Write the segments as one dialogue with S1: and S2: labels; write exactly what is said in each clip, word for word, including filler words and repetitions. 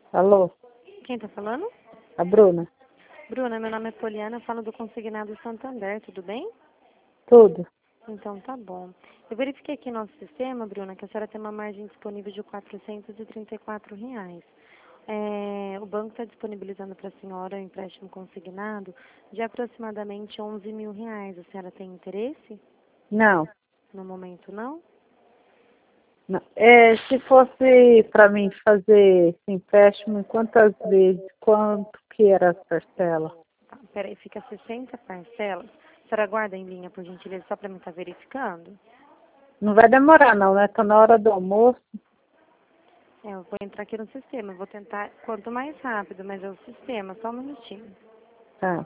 S1: Alô,
S2: Quem tá falando?
S1: a Bruna?
S2: Bruna, meu nome é Poliana, eu falo do Consignado Santander, tudo bem?
S1: Tudo?
S2: Então tá bom. Eu verifiquei aqui no nosso sistema, Bruna, que a senhora tem uma margem disponível de quatrocentos e trinta e quatro reais. É, o banco está disponibilizando para a senhora um empréstimo consignado de aproximadamente onze mil reais. A senhora tem interesse?
S1: Não.
S2: No momento, não?
S1: Não. É, se fosse para mim fazer esse empréstimo, quantas vezes, quanto que era as parcelas?
S2: Ah, peraí, fica sessenta parcelas. A senhora aguarda em linha, por gentileza, só para mim estar verificando?
S1: Não vai demorar não, né? Tá na hora do almoço.
S2: É, eu vou entrar aqui no sistema, eu vou tentar quanto mais rápido, mas é o sistema, só um minutinho.
S1: Tá.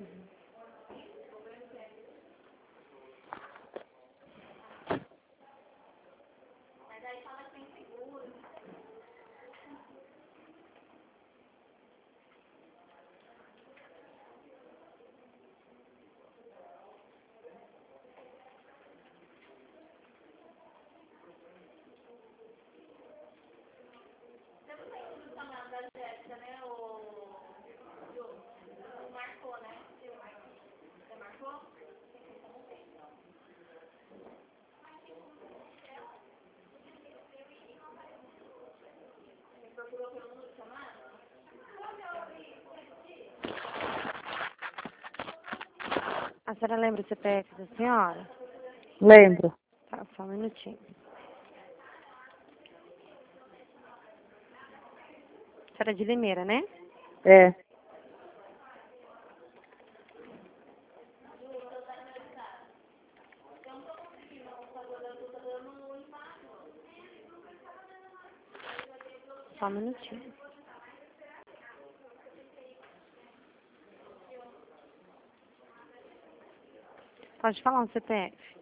S2: A senhora lembra o C P F da senhora?
S1: Lembro.
S2: Tá, só um minutinho. A senhora é de Limeira, né?
S1: É.
S2: Só um minutinho. Pode falar um C P F?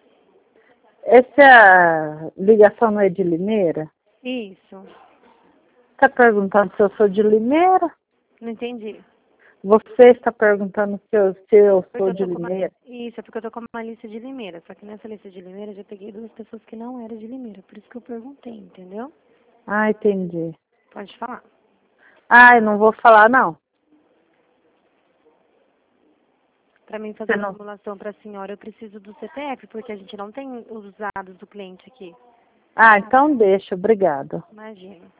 S1: Essa ligação não é de Limeira?
S2: Isso.
S1: Está perguntando se eu sou de Limeira?
S2: Não entendi.
S1: Você está perguntando se eu, se eu
S2: Porque
S1: sou
S2: eu
S1: de
S2: tô com uma...
S1: Limeira?
S2: Isso, é porque eu tô com uma lista de Limeira. Só que nessa lista de Limeira eu já peguei duas pessoas que não eram de Limeira. Por isso que eu perguntei, entendeu?
S1: Ah, entendi.
S2: Pode falar.
S1: Ah, eu não vou falar não.
S2: Para mim fazer
S1: Você
S2: a
S1: não...
S2: simulação para a senhora, eu preciso do C P F, porque a gente não tem os dados do cliente aqui.
S1: Ah, então deixa, obrigado.
S2: Imagina.